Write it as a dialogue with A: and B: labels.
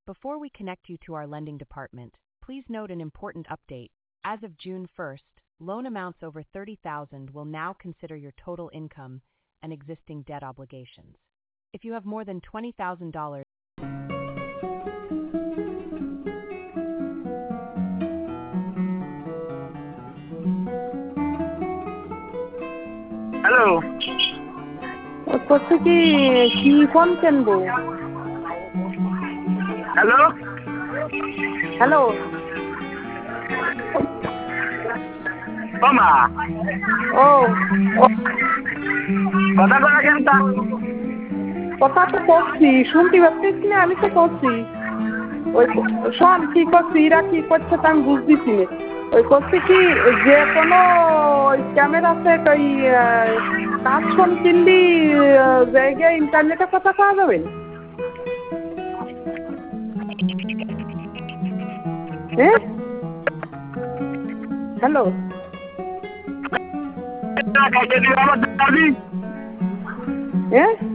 A: Before we connect you to our lending department, please note an important update. As of June 1st, loan amounts over $30,000 will now consider your total income and existing debt obligations. If you have more than $20,000,
B: hello
C: করছে কি কি phone কিনবো?
B: Hello
C: hello,
B: ও মা
C: ও
B: কথা করা কেনটা
C: কথা তো করছি, শুনতে পাচ্ছিস না? আমি তো করছি। ওই শোন, কি করছি, এরা কি করছে তা আমি বুঝতেছি না। ওই করছে কি, যে কোনো ওই ক্যামেরাতে ওই কাজ ফোন কিনলি জায়গায় ইন্টারনেটে কথা পাওয়া যাবে? হ্যাঁ, হ্যালো,
B: খাইতে দিও আমার দাবি
C: হ্যাঁ